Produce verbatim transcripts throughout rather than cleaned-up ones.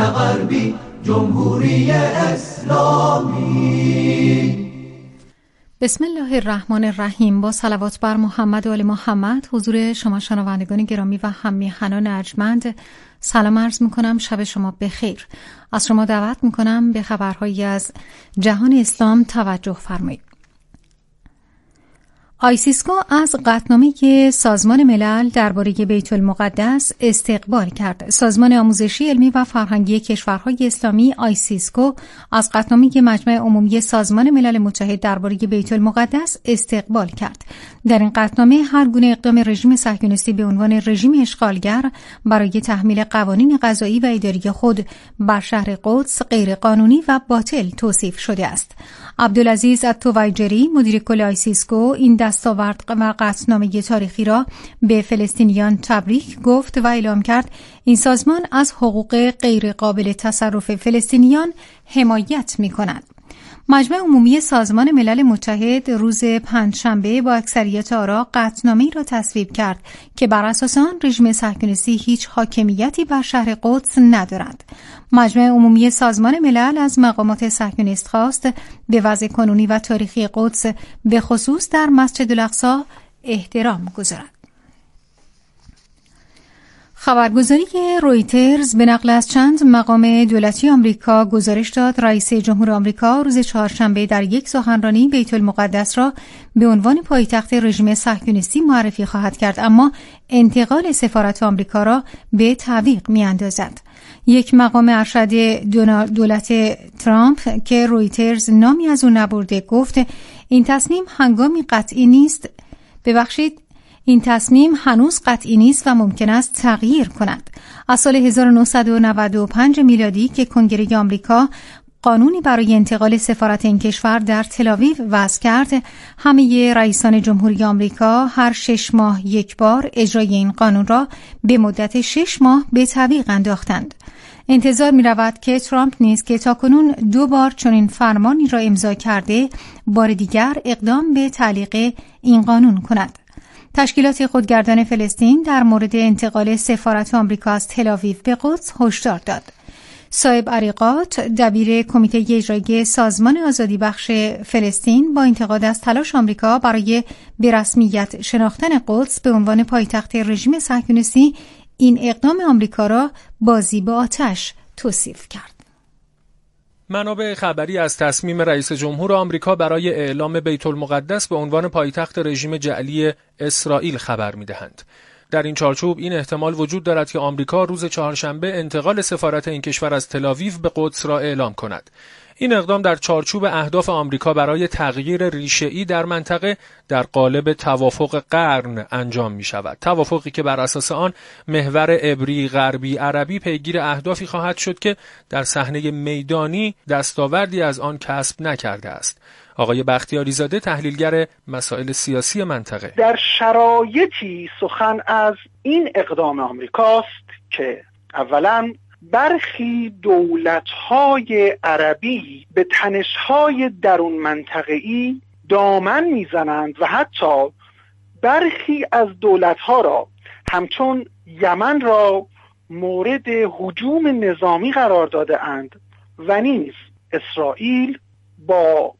غربی، جمهوری اسلامی. بسم الله الرحمن الرحیم. با صلوات بر محمد و آل محمد حضور شما شنوندگان گرامی و هم میهنان ارجمند سلام عرض میکنم. شب شما بخیر. از شما دعوت میکنم به خبرهایی از جهان اسلام توجه فرمایید. آیسیسکو از قطعنامه سازمان ملل درباره بیت المقدس استقبال کرد. سازمان آموزشی علمی و فرهنگی کشورهای اسلامی آیسیسکو از قطعنامه مجمع عمومی سازمان ملل متحد درباره بیت المقدس استقبال کرد. در این قطعنامه هر گونه اقدام رژیم صهیونیستی به عنوان رژیم اشغالگر برای تحمیل قوانین قضایی و اداری خود بر شهر قدس غیر قانونی و باطل توصیف شده است. عبدالعزیز الطویجری مدیر کل آیسیسکو این دستاورد و قطعنامه تاریخی را به فلسطینیان تبریک گفت و اعلام کرد این سازمان از حقوق غیر قابل تصرف فلسطینیان حمایت می‌کند. مجمع عمومی سازمان ملل متحد روز پنجشنبه با اکثریت آرا قطعنامه‌ای را تصویب کرد که بر اساس آن رژیم صهیونیستی هیچ حاکمیتی بر شهر قدس ندارد. مجمع عمومی سازمان ملل از مقامات صهیونیست خواست به وضع کنونی و تاریخی قدس به خصوص در مسجد الاقصی احترام گذارد. خبرگزاری رویترز به نقل از چند مقام دولتی آمریکا گزارش داد رئیس جمهور آمریکا روز چهارشنبه در یک سخنرانی بیت المقدس را به عنوان پایتخت رژیم صهیونیستی معرفی خواهد کرد، اما انتقال سفارت آمریکا را به تعویق می‌اندازد. یک مقام ارشد دولت ترامپ که رویترز نامی از او نبرده گفت این تصمیم هنگامی قطعی نیست ببخشید این تصمیم هنوز قطعی نیست و ممکن است تغییر کند. از سال هزار و نهصد و نود و پنج میلادی که کنگره آمریکا قانونی برای انتقال سفارت این کشور در تل‌آویو وضع کرد، همه رئیسان جمهوری آمریکا هر شش ماه یک بار اجرای این قانون را به مدت شش ماه به تعویق انداختند. انتظار می رود که ترامپ نیز که تاکنون دو بار چنین فرمانی را امضا کرده، بار دیگر اقدام به تعلیق این قانون کند. تشکیلات خودگردان فلسطین در مورد انتقال سفارت آمریکا از تل‌آویو به قدس هشدار داد. صاحب عریقات دبیر کمیته اجرایی سازمان آزادی بخش فلسطین با انتقاد از تلاش آمریکا برای به رسمیت شناختن قدس به عنوان پایتخت رژیم صهیونیستی این اقدام آمریکا را بازی به آتش توصیف کرد. منابع خبری از تصمیم رئیس جمهور آمریکا برای اعلام بیت المقدس به عنوان پایتخت رژیم جعلی اسرائیل خبر می‌دهند. در این چارچوب این احتمال وجود دارد که آمریکا روز چهارشنبه انتقال سفارت این کشور از تل‌آویو به قدس را اعلام کند. این اقدام در چارچوب اهداف آمریکا برای تغییر ریشه‌ای در منطقه در قالب توافق قرن انجام می شود. توافقی که بر اساس آن محور عبری غربی عربی پیگیر اهدافی خواهد شد که در صحنه میدانی دستاوردی از آن کسب نکرده است. آقای بختیاری زاده تحلیلگر مسائل سیاسی منطقه: در شرایطی سخن از این اقدام آمریکاست که اولاً برخی دولت‌های عربی به تنش‌های درون منطقه‌ای دامن می‌زنند و حتی برخی از دولت‌ها را همچون یمن را مورد هجوم نظامی قرار داده اند و نیز اسرائیل با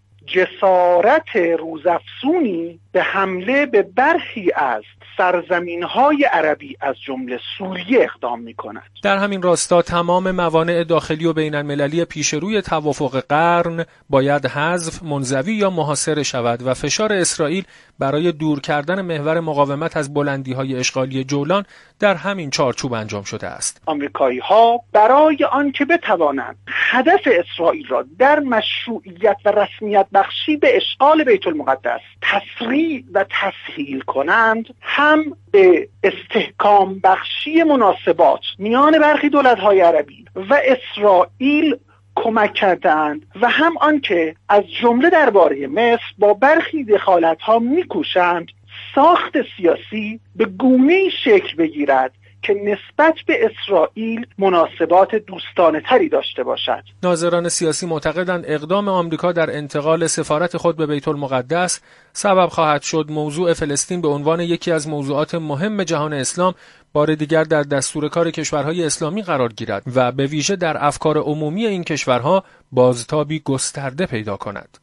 جسارت روزافزونی به حمله به برخی از سرزمین‌های عربی از جمله سوریه اقدام می‌کند. در همین راستا تمام موانع داخلی و بین‌المللی پیش روی توافق قرن باید حذف، منزوی یا محاصره شود و فشار اسرائیل برای دور کردن محور مقاومت از بلندی‌های اشغالی جولان در همین چارچوب انجام شده است. آمریکایی‌ها برای آنکه بتوانند هدف اسرائیل را در مشروعیت و رسمیت بخشی به اشغال بیت المقدس تسریع و تسهیل کنند، هم به استحکام بخشی مناسبات میان برخی دولت‌های عربی و اسرائیل کمک کردند و هم آنکه از جمله درباره مصر با برخی دخالت‌ها می‌کوشند ساخت سیاسی به گونه‌ای شکل بگیرد که نسبت به اسرائیل مناسبات دوستانه تری داشته باشد. ناظران سیاسی معتقدند اقدام آمریکا در انتقال سفارت خود به بیت المقدس سبب خواهد شد موضوع فلسطین به عنوان یکی از موضوعات مهم جهان اسلام بار دیگر در دستور کار کشورهای اسلامی قرار گیرد و به ویژه در افکار عمومی این کشورها بازتابی گسترده پیدا کند.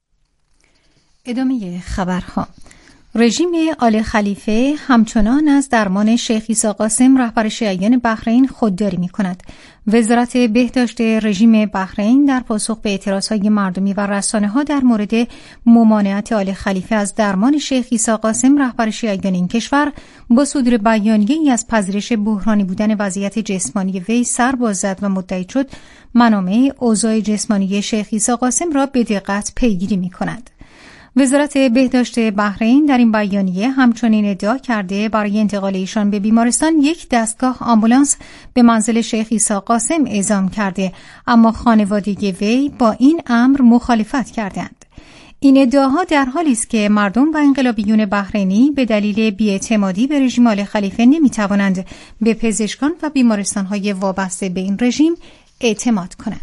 ادامه خبرها. رژیم آل خلیفه همچنان از درمان شیخ عیسی قاسم رهبر شیعیان بحرین خودداری می‌کند. وزارت بهداشت رژیم بحرین در پاسخ به اعتراضهای مردمی و رسانه‌ها در مورد ممانعت آل خلیفه از درمان شیخ عیسی قاسم رهبر شیعیان این کشور با صدور بیانیه‌ای از پذیرش بحرانی بودن وضعیت جسمانی وی سر باز زد و مدعی شد منامع اوضاع جسمانی شیخ عیسی قاسم را به دقت پیگیری می‌کند. وزارت بهداشت بحرین در این بیانیه همچنین ادعا کرده برای انتقال ایشان به بیمارستان یک دستگاه آمبولانس به منزل شیخ عیسی قاسم اعزام کرده، اما خانواده وی با این امر مخالفت کردند. این ادعاها در حالی است که مردم و انقلابیون بحرینی به دلیل بی‌اعتمادی به رژیم آل خلیفه نمی‌توانند به پزشکان و بیمارستان‌های وابسته به این رژیم اعتماد کنند.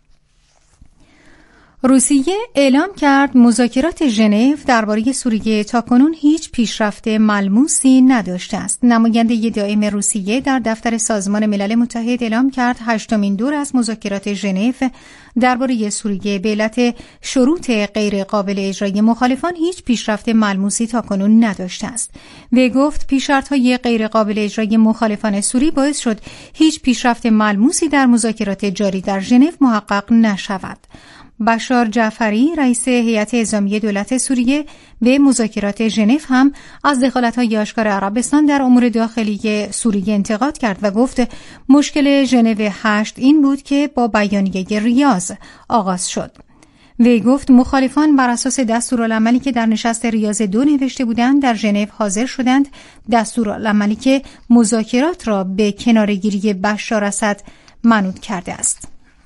روسیه اعلام کرد مذاکرات ژنو درباره سوریه تاکنون هیچ پیشرفت ملموسی نداشته است. نماینده دائم روسیه در دفتر سازمان ملل متحد اعلام کرد هشتمین دور از مذاکرات ژنو درباره سوریه به علت شروط غیر قابل اجرای مخالفان هیچ پیشرفت ملموسی تاکنون نداشته است. وی گفت پیشرفت‌های غیر قابل اجرای مخالفان سوری باعث شد هیچ پیشرفت ملموسی در مذاکرات جاری در ژنو محقق نشود. بشار جعفری رئیس هیئت انتظامی دولت سوریه به مذاکرات ژنو هم از دخالت‌های آشکار عربستان در امور داخلی سوریه انتقاد کرد و گفت مشکل ژنو هشت این بود که با بیانیه ریاض آغاز شد. وی گفت مخالفان بر اساس دستورالعملی که در نشست ریاض دو نوشته بودند در ژنو حاضر شدند، دستورالعملی که مذاکرات را به کناره‌گیری بشار اسد منوط کرده است.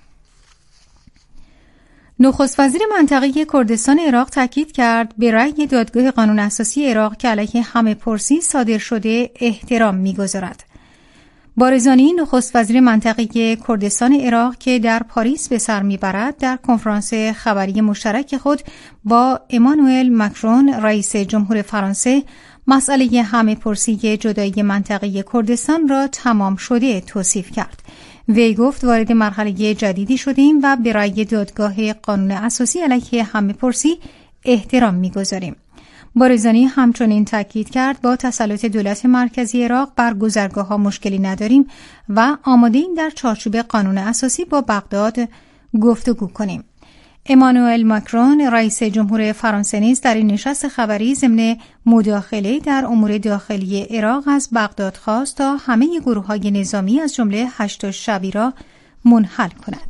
نخست وزیر منطقه کردستان عراق تاکید کرد به رأی دادگاه قانون اساسی عراق که علیه همه پرسی صادر شده احترام می‌گذارد. بارزانی نخست وزیر منطقه کردستان عراق که در پاریس به سر می‌برد در کنفرانس خبری مشترک خود با امانوئل ماکرون رئیس جمهور فرانسه مسئله همه پرسی جدایی منطقه کردستان را تمام شده توصیف کرد. وی گفت وارد مرحله جدیدی شدیم و به رأی دادگاه قانون اساسی علیه همه پرسی احترام می‌گذاریم. بارزانی همچنین تاکید کرد با تسلط دولت مرکزی عراق بر گذرگاه‌ها مشکلی نداریم و آماده‌ایم در چارچوب قانون اساسی با بغداد گفتگو کنیم. امانوئل ماکرون رئیس جمهور فرانسه نیز در این نشست خبری ضمن مداخله در امور داخلی عراق از بغداد خواست تا همه گروه‌های نظامی از جمله هشت شبی را منحل کند.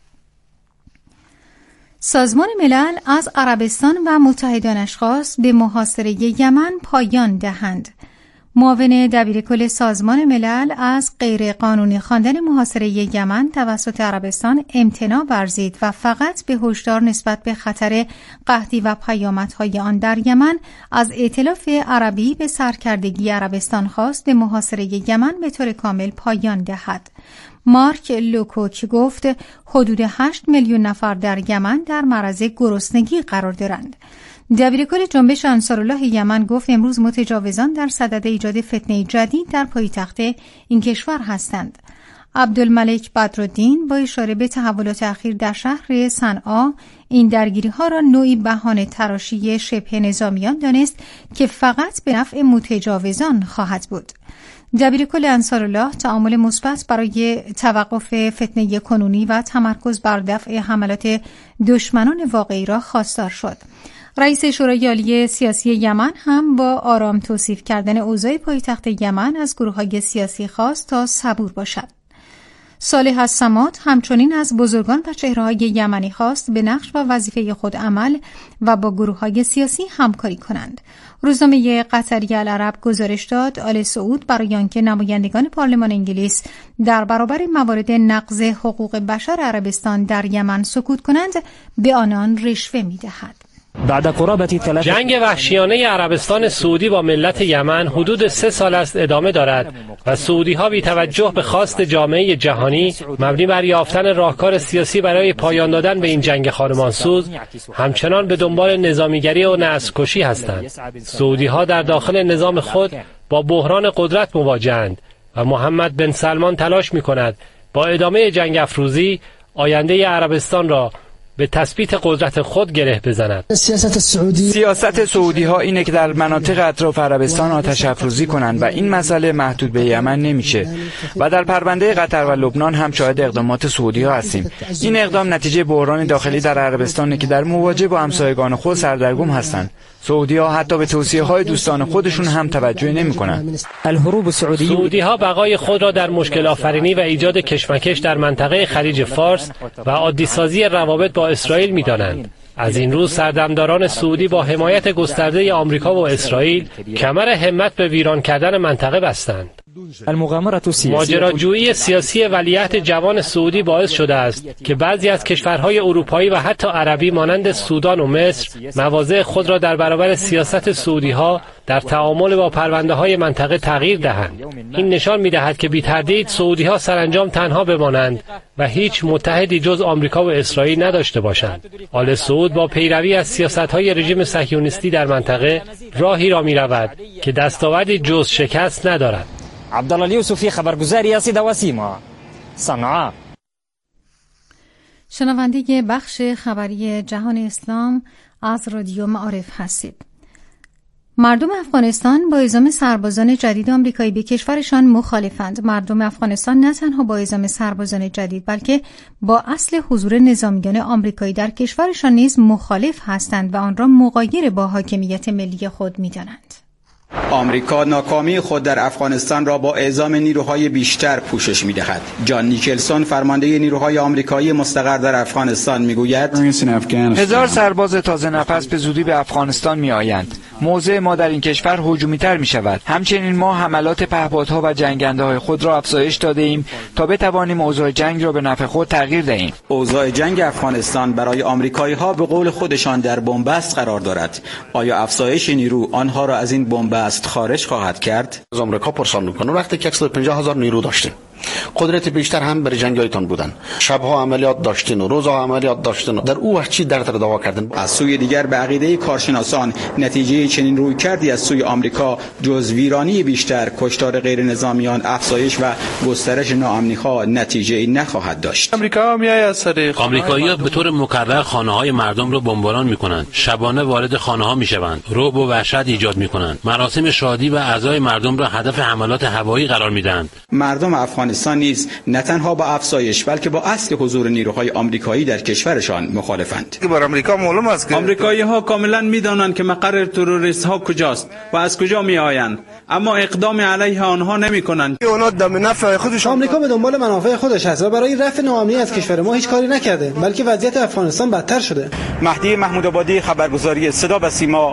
سازمان ملل از عربستان و متحدانش خواست به محاصره یمن پایان دهند. معاون دبیرکل سازمان ملل از غیر قانونی خواندن محاصره یمن توسط عربستان امتناع ورزید و فقط به هشدار نسبت به خطر قحطی و پیامدهای آن در یمن از ائتلاف عربی به سرکردگی عربستان خواست به محاصره یمن به طور کامل پایان دهد. مارک لوکوک گفت حدود هشت میلیون نفر در یمن در معرض گرسنگی قرار دارند. دبیرکل جنبش انصارالله یمن گفت امروز متجاوزان در صدد ایجاد فتنه جدید در پایتخت این کشور هستند. عبدالملک بدرالدین با اشاره به تحولات اخیر در شهر صنعا این درگیری‌ها را نوعی بهانه تراشی شبه نظامیان دانست که فقط به نفع متجاوزان خواهد بود. دبیرکل انصارالله تعامل مثبت برای توقف فتنه کنونی و تمرکز بر دفع حملات دشمنان واقعی را خواستار شد. رئیس شورای عالی سیاسی یمن هم با آرام توصیف کردن اوضاع پایتخت یمن از گروه‌های سیاسی خواست تا صبور باشد. صالح الصماد همچنین از بزرگان و چهره‌های یمنی خواست به نقش و وظیفه خود عمل و با گروه‌های سیاسی همکاری کنند. روزنامه قطری العرب گزارش داد آل سعود برای آنکه نمایندگان پارلمان انگلیس در برابر موارد نقض حقوق بشر عربستان در یمن سکوت کنند به آنان رشوه می‌دهد. جنگ وحشیانه عربستان سعودی با ملت یمن حدود سه سال است ادامه دارد و سعودی‌ها بی توجه به خواست جامعه جهانی مبنی بر یافتن راهکار سیاسی برای پایان دادن به این جنگ خانمانسوز همچنان به دنبال نظامیگری و نسل‌کشی هستند. سعودی‌ها در داخل نظام خود با بحران قدرت مواجه‌اند و محمد بن سلمان تلاش می‌کند با ادامه جنگ افروزی آینده عربستان را به تثبیت قدرت خود گره بزند. سیاست سعودی ها اینه که در مناطق اطراف عربستان آتش افروزی کنند و این مسئله محدود به یمن نمیشه و در پرونده قطر و لبنان هم شاهد اقدامات سعودی ها هستیم. این اقدام نتیجه بحران داخلی در عربستانه که در مواجهه با همسایگان خود سردرگم هستند. سعودی ها حتی به توصیه های دوستان خودشون هم توجه نمی کنند. سعودی ها بقای خود را در مشکل آفرینی و ایجاد کشمکش در منطقه خلیج فارس و عادی سازی روابط با اسرائیل می دانند. از این روز سردمداران سعودی با حمایت گسترده آمریکا و اسرائیل کمر همت به ویران کردن منطقه بستند. ماجراجویی سیاسی ولیعهد جوان سعودی باعث شده است که بعضی از کشورهای اروپایی و حتی عربی مانند سودان و مصر مواضع خود را در برابر سیاست سعودی ها در تعامل با پرونده های منطقه تغییر دهند. این نشان می دهد که بی تردید سعودی ها سرانجام تنها بمانند و هیچ متحدی جز آمریکا و اسرائیل نداشته باشند. آل سعود با پیروی از سیاست های رژیم صهیونیستی در منطقه راهی را می رود که دستاوردی جز شکست ندارد. عبدالله یوسفی، خبرگزاری صدا و سیما، صنعا. شنونده بخش خبری جهان اسلام از رادیو معارف هستید. مردم افغانستان با اعزام سربازان جدید آمریکایی به کشورشان مخالفند. مردم افغانستان نه تنها با اعزام سربازان جدید بلکه با اصل حضور نظامیان آمریکایی در کشورشان نیز مخالف هستند و آن را مغایر با حاکمیت ملی خود می‌دانند. آمریکا ناکامی خود در افغانستان را با اعزام نیروهای بیشتر پوشش می‌دهد. جان نیکلسون، فرمانده نیروهای آمریکایی مستقر در افغانستان، می‌گوید هزار سرباز تازه نفس به زودی به افغانستان می‌آیند. موضع ما در این کشور هجومی‌تر می‌شود. همچنین ما حملات پهپادها و جنگنده‌های خود را افزایش داده‌ایم تا بتوانیم اوضاع جنگ را به نفع خود تغییر دهیم. اوضاع جنگ افغانستان برای آمریکایی‌ها به قول خودشان در بنبست قرار دارد. آیا افزایش نیرو آنها را از این بنبست خارج خواهد کرد؟ از آمریکا پرسان می‌کنه وقتی که صد و پنجاه هزار نیرو داشتیم، قدرت بیشتر هم برای جنگایتان بودن، شبها عملیات داشتین و روزها عملیات داشتین، در او وقت چی درد را دوا کردن؟ از سوی دیگر به عقیده کارشناسان نتیجه چنین روی کردی از سوی آمریکا جز ویرانی بیشتر، کشتار غیر نظامیان، افزایش و گسترش ناامنی‌ها نتیجه نخواهد داشت. آمریکا میای از طریق آمریکایی‌ها به طور مکرر خانه‌های مردم را بمباران می‌کنند، شبانه وارد خانه‌ها می‌شوند، رعب و وحشت ایجاد می‌کنند، مراسم شادی و اعضای مردم را هدف حملات هوایی قرار می‌دهند. مردم افغانستان نیز نه تنها با افزایش بلکه با اصل حضور نیروهای آمریکایی در کشورشان مخالفند. بر آمریکا معلوم است که آمریکایی‌ها کاملا می‌دانند که مقر تروریست‌ها کجاست و از کجا می‌آیند، اما اقدام علیه آنها نمی‌کنند. اونا دم نفع خودش، آمریکا به دنبال منافع خودش است و برای رفع ناامنی از کشور ما هیچ کاری نکرده، بلکه وضعیت افغانستان بدتر شده. مهدی محمودآبادی، خبرگزاری صدا و سیما.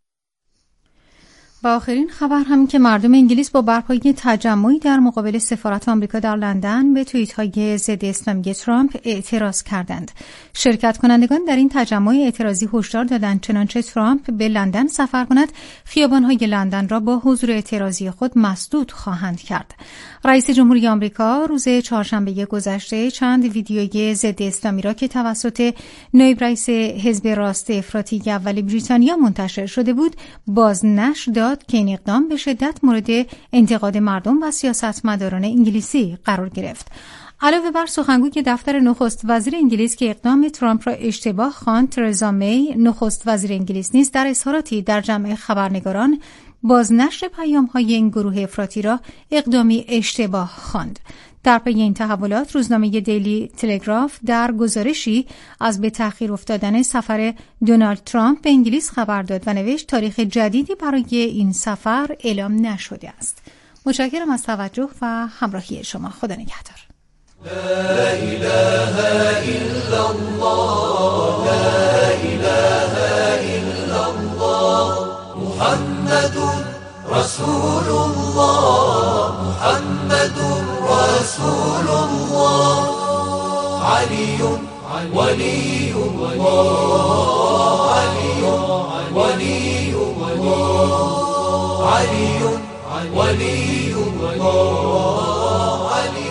و آخرین خبر هم که مردم انگلیس با برپایی تجمعی در مقابل سفارت آمریکا در لندن به توییت‌های ضد اسلامی ترامپ اعتراض کردند. شرکت کنندگان در این تجمع اعتراضی هشدار دادند چنانچه ترامپ به لندن سفر کند خیابان‌های لندن را با حضور اعتراضی خود مسدود خواهند کرد. رئیس جمهوری آمریکا روز چهارشنبه گذشته چند ویدیوی ضد اسلامی را که توسط نایب رئیس حزب راست افراطی اول بریتانیا منتشر شده بود بازنشر داد که این اقدام به شدت مورد انتقاد مردم و سیاستمداران انگلیسی قرار گرفت. علاوه بر سخنگوی دفتر نخست وزیر انگلیس که اقدام ترامپ را اشتباه خواند، ترزا می، نخست وزیر انگلیس نیز در اظهاراتی در جمع خبرنگاران بازنشر پیام‌های این گروه افراطی را اقدامی اشتباه خواند. در پی این تحولات روزنامه دیلی تلگراف در گزارشی از به تأخیر افتادن سفر دونالد ترامپ به انگلیس خبر داد و نوشت تاریخ جدیدی برای این سفر اعلام نشده است. متشکرم از توجه و همراهی شما. خدا نگهدار. لا إله إلا الله لا إله إلا الله محمد رسول الله محمد رسول الله علي ولي الله علي ولي الله علي ولي الله علي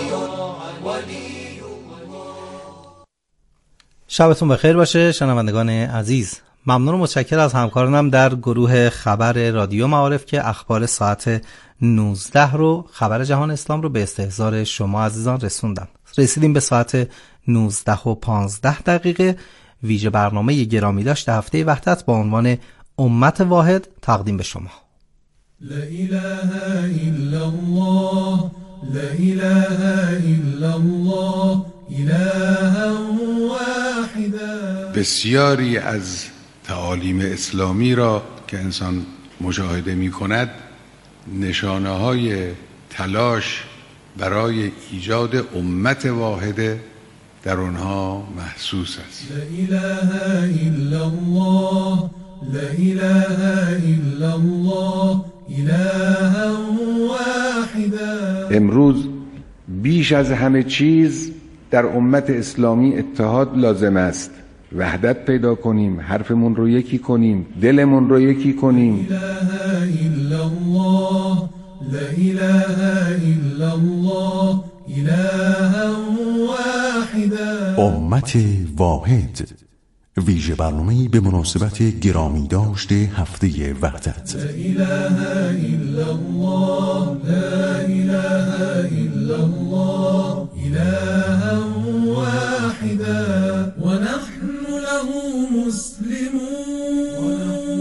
شبتون بخیر باشه شنوندگان عزیز. ممنون و متشکر از همکارانم در گروه خبر رادیو معارف که اخبار ساعت نوزده رو، خبر جهان اسلام رو به استحضار شما عزیزان رسوندن. رسیدیم به ساعت نوزده و پانزده دقیقه. ویژه برنامه گرامی داشت هفته وحدت با عنوان امت واحد تقدیم به شما. لا اله الا الله، لا اله الا الله، اله واحدا. بسیاری از تعالیم اسلامی را که انسان مشاهده می کند نشانه های تلاش برای ایجاد امت واحد در آنها محسوس است. لا اله الا الله، لا اله الا الله، اله واحدا. امروز بیش از همه چیز در امت اسلامی اتحاد لازم است. وحدت پیدا کنیم، حرفمون رو یکی کنیم، دلمون رو یکی کنیم. لا اله الا الله، لا اله الا الله، اله واحدا. امت واحد، ویژه برنامه‌ای به مناسبت گرامی داشته هفته وحدت. لا اله الا الله، لا اله الا الله، اله واحدا. ونحن له مسلمون،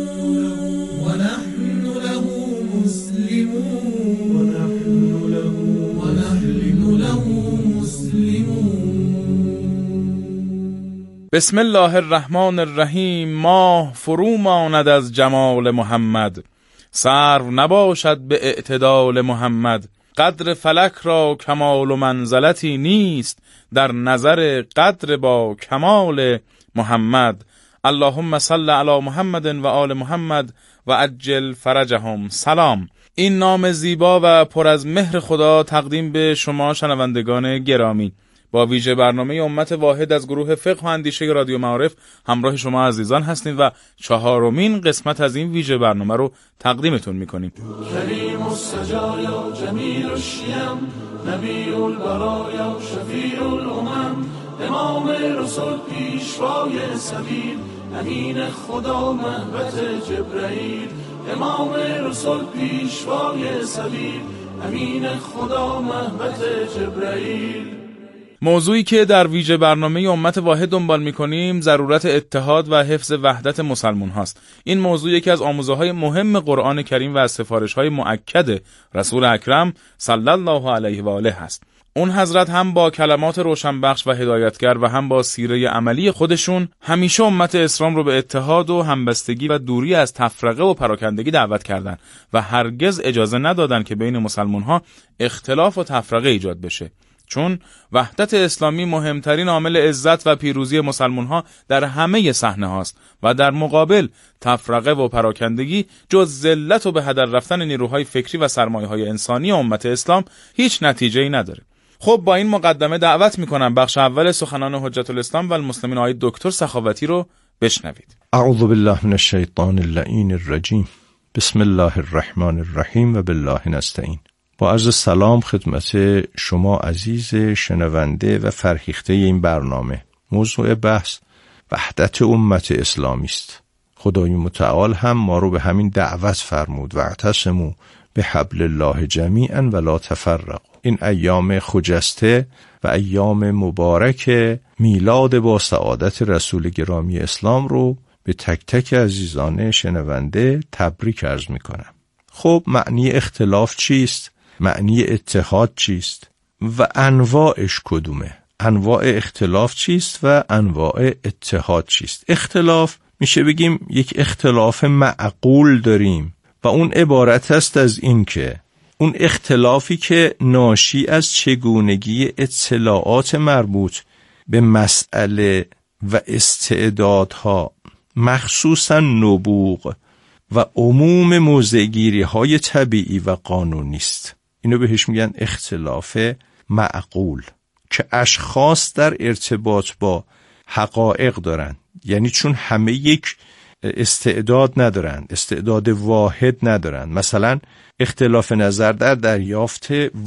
ونحن له مسلمون، ونحن له مسلمون. بسم الله الرحمن الرحیم. ماه فرو ماند از جمال محمد، سرو نباشد به اعتدال محمد. قدر فلک را کمال و منزلتی نیست، در نظر قدر با کمال محمد. اللهم صل علی محمد و آل محمد و عجل فرجهم. سلام. این نام زیبا و پر از مهر خدا تقدیم به شما شنوندگان گرامی. با ویژه برنامه امت واحد از گروه فقه و اندیشه رادیو معارف همراه شما عزیزان هستیم و چهارمین قسمت از این ویژه برنامه رو تقدیمتون میکنیم. کریم السجایا جمیل الشیم، نبی البرایا شفیع الامم، امام رسول پیشوای سبیل، امین خدا مهبت جبرائیل. امام رسول پیشوای سبیل، امین خدا مهبت جبرائیل. موضوعی که در ویژه برنامه امت واحد دنبال می‌کنیم ضرورت اتحاد و حفظ وحدت مسلمان هاست. این موضوع یکی از آموزه‌های مهم قرآن کریم و از سفارش‌های مؤکد رسول اکرم صلی الله علیه و آله است. اون حضرت هم با کلمات روشنبخش و هدایتگر و هم با سیره عملی خودشون همیشه امت اسلام رو به اتحاد و همبستگی و دوری از تفرقه و پراکندگی دعوت کردند و هرگز اجازه ندادن که بین مسلمان‌ها اختلاف و تفرقه ایجاد بشه. چون وحدت اسلامی مهمترین عامل عزت و پیروزی مسلمان‌ها در همه صحنه هاست و در مقابل تفرقه و پراکندگی جز ذلت و به هدر رفتن نیروهای فکری و سرمایه‌های انسانی امت اسلام هیچ نتیجه‌ای نداره. خب با این مقدمه دعوت می‌کنم بخش اول سخنان حجت الاسلام و المسلمین آقای دکتر سخاوتی رو بشنوید. اعوذ بالله من الشیطان اللعین الرجیم. بسم الله الرحمن الرحیم و بالله نستعین. با عرض سلام خدمت شما عزیز شنونده و فرهیخته این برنامه. موضوع بحث وحدت امت اسلامی است. خدای متعال هم ما رو به همین دعوت فرمود: واعتصموا بحبل الله جمیعا ولا تفرقوا. این ایام خجسته و ایام مبارک میلاد با سعادت رسول گرامی اسلام رو به تک تک عزیزان شنونده تبریک عرض میکنم. خب معنی اختلاف چیست؟ معنی اتحاد چیست؟ و انواعش کدومه؟ انواع اختلاف چیست و انواع اتحاد چیست؟ اختلاف میشه بگیم یک اختلاف معقول داریم و اون عبارت است از این که اون اختلافی که ناشی از چگونگی اطلاعات مربوط به مسئله و استعدادها، مخصوصا نبوغ و عموم موضع‌گیری های طبیعی و قانونی است. اینو بهش میگن اختلاف معقول که اشخاص در ارتباط با حقایق دارن، یعنی چون همه یک استعداد ندارن، استعداد واحد ندارن. مثلا اختلاف نظر در دریافت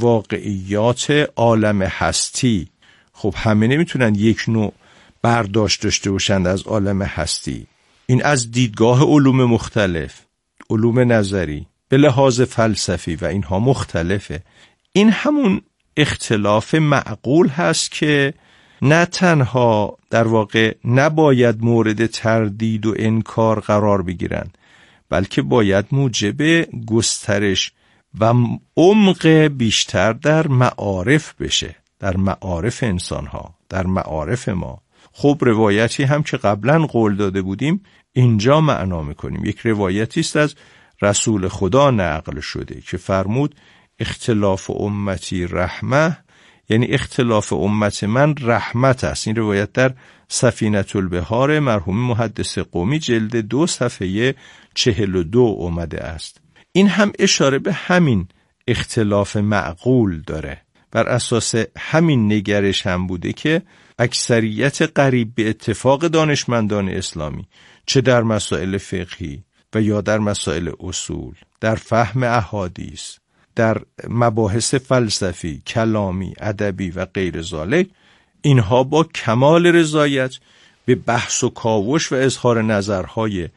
واقعیات عالم هستی. خب همه نمیتونن یک نوع برداشت داشته باشند از عالم هستی. این از دیدگاه علوم مختلف، علوم نظری به لحاظ فلسفی و اینها مختلفه. این همون اختلاف معقول هست که نه تنها در واقع نباید مورد تردید و انکار قرار بگیرند، بلکه باید موجب گسترش و عمق بیشتر در معارف بشه، در معارف انسانها، در معارف ما. خب روایتی هم که قبلا قول داده بودیم اینجا معنا میکنیم. یک روایتی است از رسول خدا نقل شده که فرمود اختلاف امتی رحمه، یعنی اختلاف امت من رحمت است. این روایت در سفینة البحار مرحوم محدث قمی جلد دو صفحه چهل و دو اومده است. این هم اشاره به همین اختلاف معقول داره. بر اساس همین نگرش هم بوده که اکثریت قریب به اتفاق دانشمندان اسلامی چه در مسائل فقهی و یا در مسائل اصول، در فهم احادیث، در مباحث فلسفی، کلامی، ادبی و غیر ذالک، اینها با کمال رضایت به بحث و کاوش و اظهار نظرهای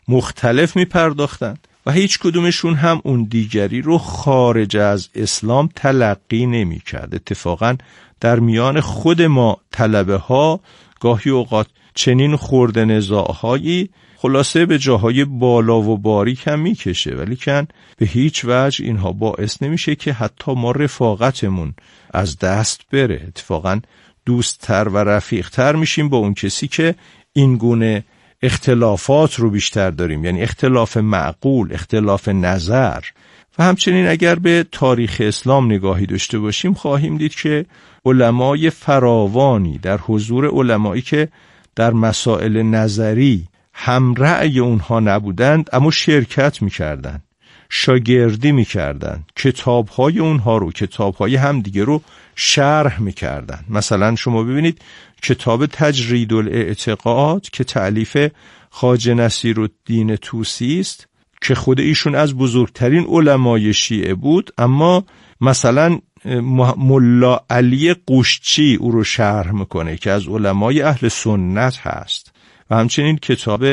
مختلف می پرداختند و هیچ کدومشون هم اون دیگری رو خارج از اسلام تلقی نمی کرد. اتفاقا در میان خود ما طلبه ها گاهی اوقات چنین خورد نزاعهایی خلاصه به جاهای بالا و باریک هم میکشه، ولی کن به هیچ وجه اینها باعث نمیشه که حتی ما رفاقتمون از دست بره. اتفاقا دوستتر و رفیقتر میشیم با اون کسی که این گونه اختلافات رو بیشتر داریم، یعنی اختلاف معقول، اختلاف نظر. و همچنین اگر به تاریخ اسلام نگاهی داشته باشیم خواهیم دید که علمای فراوانی در حضور علمایی که در مسائل نظری هم رأی اونها نبودند اما شرکت میکردند، شاگردی میکردند، کتابهای اونها رو، کتابهای همدیگه رو شرح میکردند. مثلا شما ببینید کتاب تجرید الاعتقاد که تألیف خواجه نصیرالدین طوسی است که خود ایشون از بزرگترین علمای شیعه بود، اما مثلا ملا علی قوشچی او رو شرح میکنه که از علمای اهل سنت هست. و همچنین کتاب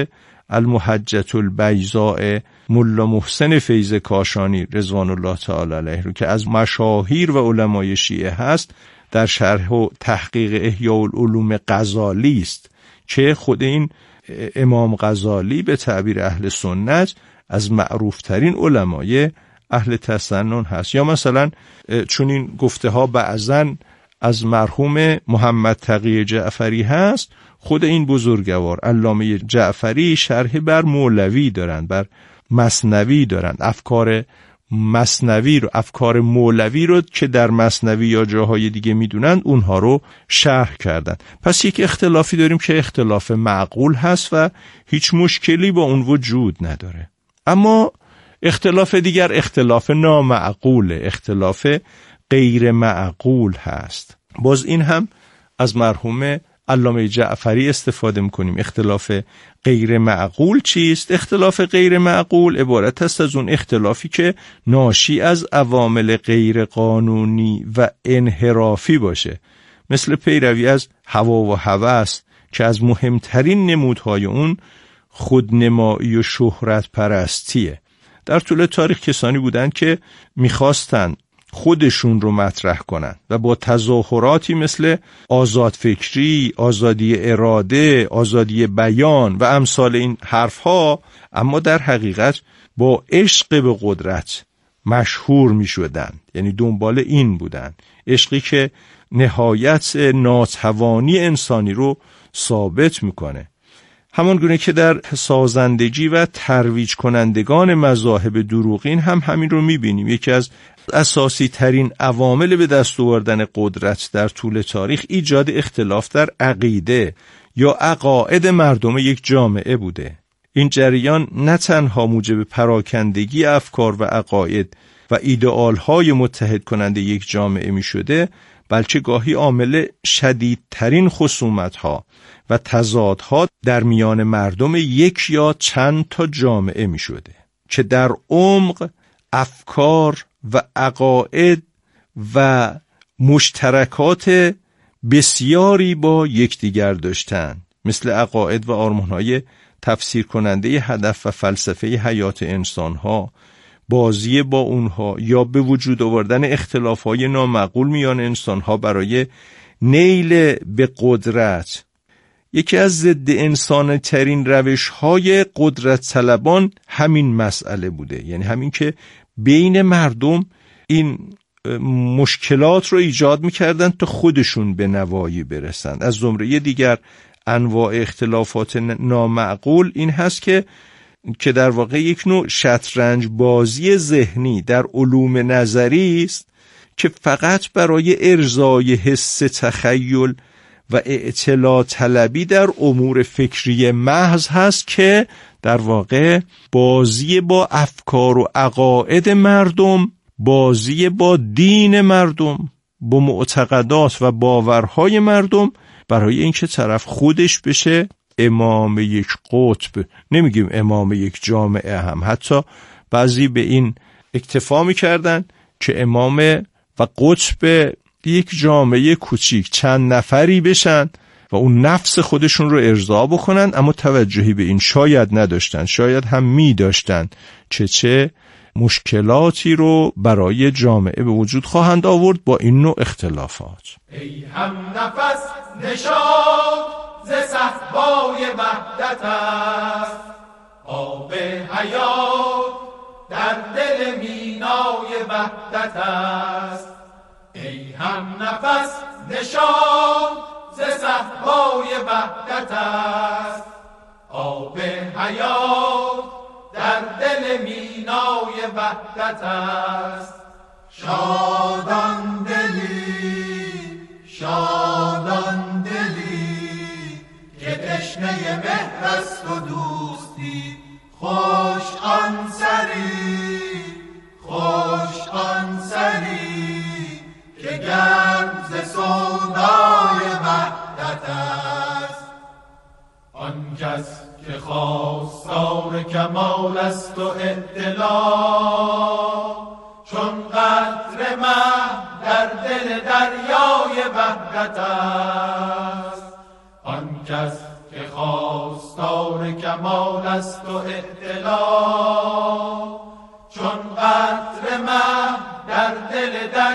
المحجة البیضاء ملا محسن فیض کاشانی رضوان الله تعالی علیه رو که از مشاهیر و علمای شیعه هست در شرح و تحقیق احیاء العلوم غزالی است که خود این امام غزالی به تعبیر اهل سنت از معروفترین علمای اهل تسنن هست. یا مثلا چون این گفته ها بعضن از مرحوم محمد تقی جعفری هست، خود این بزرگوار علامه جعفری شرح بر مولوی دارند، بر مثنوی دارند، افکار مثنوی رو، افکار مولوی رو که در مثنوی یا جاهای دیگه میدونند اونها رو شرح کردن. پس یک اختلافی داریم که اختلاف معقول هست و هیچ مشکلی با اون وجود نداره. اما اختلاف دیگر اختلاف نامعقول، اختلاف غیر معقول هست. باز این هم از مرحوم علامه جعفری استفاده میکنیم. اختلاف غیر معقول چیست؟ اختلاف غیر معقول عبارت است از اون اختلافی که ناشی از عوامل غیر قانونی و انحرافی باشه، مثل پیروی از هوا و هوس که از مهمترین نمودهای اون خودنمایی و شهرت پرستیه. در طول تاریخ کسانی بودند که میخواستند خودشون رو مطرح کنن و با تظاهراتی مثل آزاد فکری، آزادی اراده، آزادی بیان و امثال این حرفها، اما در حقیقت با عشق به قدرت مشهور می شدن. یعنی دنبال این بودن، عشقی که نهایت ناتوانی انسانی رو ثابت میکنه. همان گونه که در سازندگی و ترویج کنندگان مذاهب دروغین هم همین رو میبینیم. یکی از اساسی ترین عوامل به دست آوردن قدرت در طول تاریخ ایجاد اختلاف در عقیده یا عقاید مردم یک جامعه بوده. این جریان نه تنها موجب پراکندگی افکار و عقاید و ایدئالهای متحد کننده یک جامعه می شده، بلکه گاهی عامل شدیدترین خصومت‌ها و تضادها در میان مردم یک یا چند تا جامعه می شده که در عمق افکار و عقاید و مشترکات بسیاری با یکدیگر داشتند، مثل عقاید و آرمان‌های تفسیر کننده هدف و فلسفه حیات انسانها، بازی با اونها یا به وجود آوردن اختلافهای نامعقول میان انسانها برای نیل به قدرت، یکی از ضد انسان ترین روش های قدرت طلبان همین مسئله بوده. یعنی همین که بین مردم این مشکلات رو ایجاد میکردن تا خودشون به نوایی برسند. از زمره دیگر انواع اختلافات نامعقول این هست که که در واقع یک نوع شطرنج بازی ذهنی در علوم نظری است که فقط برای ارضای حس تخیل و اطلاع طلبی در امور فکری محض هست که در واقع بازی با افکار و عقاید مردم، بازی با دین مردم، با معتقدات و باورهای مردم برای اینکه طرف خودش بشه امام یک قطب، نمیگیم امام یک جامعه، هم حتی بعضی به این اکتفا میکردن که امام و قطب یک جامعه کوچیک چند نفری بشن و اون نفس خودشون رو ارضا بکنن، اما توجهی به این شاید نداشتن، شاید هم می داشتن چه چه مشکلاتی رو برای جامعه به وجود خواهند آورد با این نوع اختلافات. ای هم نفس نشاد ز صحبای وحدت است، آب حیات در دل مینای وحدت است. ای هم نفس نشاد ز صحبای وحدت است، آب حیات در دل مینای وحدت است. شادان دلی شادان دلی که تشنه مهر است و دوستی، خوش آن سری خوش آن سری که گرم ز سودای وحدت است. آن کس که خواستار کمال است و اطلاع، چون قطره مه در دل دریای وحدت است. آن کس که خواستار کمال است و اطلاع، چون قطره مه در دل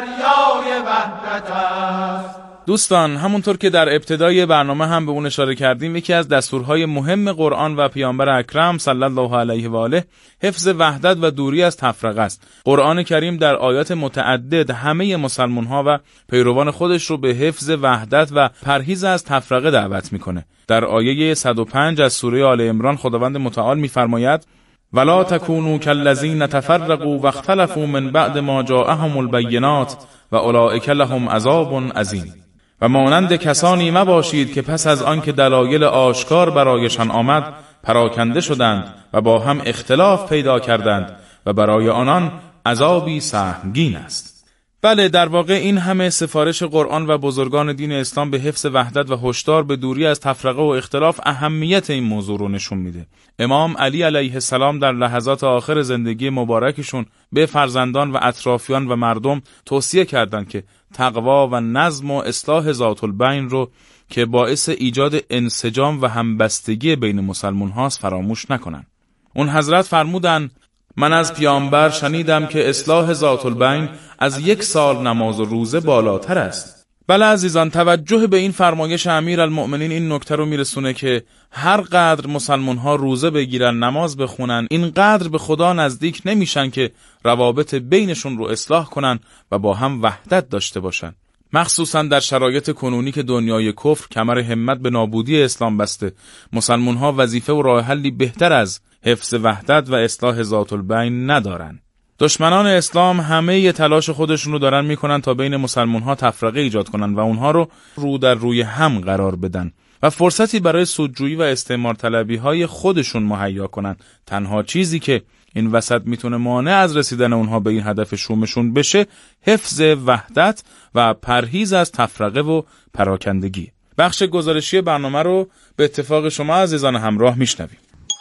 دریای وحدت است. دوستان، همونطور که در ابتدای برنامه هم به اون اشاره کردیم، یکی از دستورهای مهم قرآن و پیامبر اکرم صلی الله علیه و آله حفظ وحدت و دوری از تفرقه است. قرآن کریم در آیات متعدد همه مسلمان‌ها و پیروان خودش رو به حفظ وحدت و پرهیز از تفرقه دعوت میکنه. در آیه صد و پنج از سوره آل عمران خداوند متعال میفرماید: ولا تکونوا کالذین تفرقوا واختلفوا من بعد ما جاءهم البینات و اولئک لهم عذاب عظیم. و مانند کسانی مباشید که پس از آن که دلایل آشکار برایشان آمد پراکنده شدند و با هم اختلاف پیدا کردند و برای آنان عذابی سهمگین است. بله، در واقع این همه سفارش قرآن و بزرگان دین اسلام به حفظ وحدت و هشدار به دوری از تفرقه و اختلاف اهمیت این موضوع رو نشون میده. امام علی علیه السلام در لحظات آخر زندگی مبارکشون به فرزندان و اطرافیان و مردم توصیه کردند که تقوا و نظم و اصلاح ذات البین رو که باعث ایجاد انسجام و همبستگی بین مسلمان هاست فراموش نکنن. اون حضرت فرمودن: من از پیامبر شنیدم که اصلاح ذات البین از یک سال نماز و روزه بالاتر است. بله عزیزان، توجه به این فرمایش امیرالمؤمنین این نکته رو میرسونه که هر قدر مسلمان ها روزه بگیرن، نماز بخونن، این قدر به خدا نزدیک نمیشن که روابط بینشون رو اصلاح کنن و با هم وحدت داشته باشن. مخصوصا در شرایط کنونی که دنیای کفر کمر همت به نابودی اسلام بسته، مسلمان ها وظیفه و راه حلی بهتر از حفظ وحدت و اصلاح ذات البین ندارن. دشمنان اسلام همه ی تلاش خودشون رو دارن میکنن تا بین مسلمان ها تفرقه ایجاد کنن و اونها رو رو در روی هم قرار بدن و فرصتی برای سودجویی و استعمار طلبی های خودشون مهیا کنن. تنها چیزی که این وسط میتونه مانع از رسیدن اونها به این هدف شومشون بشه حفظ وحدت و پرهیز از تفرقه و پراکندگی. بخش گزارشی برنامه رو به اتفاق شما عزیزان همراه میشنویم.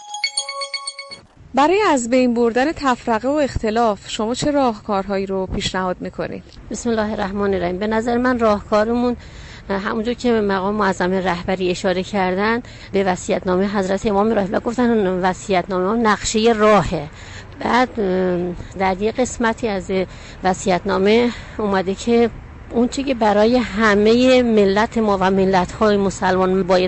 برای از بین بردن تفرقه و اختلاف شما چه راهکارهایی رو پیشنهاد میکنید؟ بسم الله الرحمن الرحیم. به نظر من راهکارمون همونجور که مقام معظم رهبری اشاره کردن به وصیت‌نامه حضرت امام راهی گفتن وصیت‌نامه نقشه راهه. بعد در یه قسمتی از وصیت‌نامه اومده که اون چیزی که برای همه ملت ما و ملت‌های مسلمان باید